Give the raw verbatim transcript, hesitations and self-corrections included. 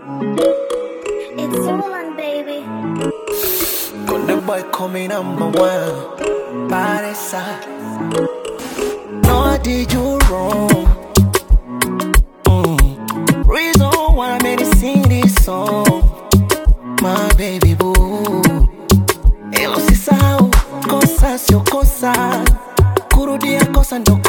It's Roland, baby. When the boy call me number one, body side. No, I did you wrong. Mm. Reason why I made it sing this song, my baby boo. Elo sisao, kosa sio kosa, kurudia kosa ndo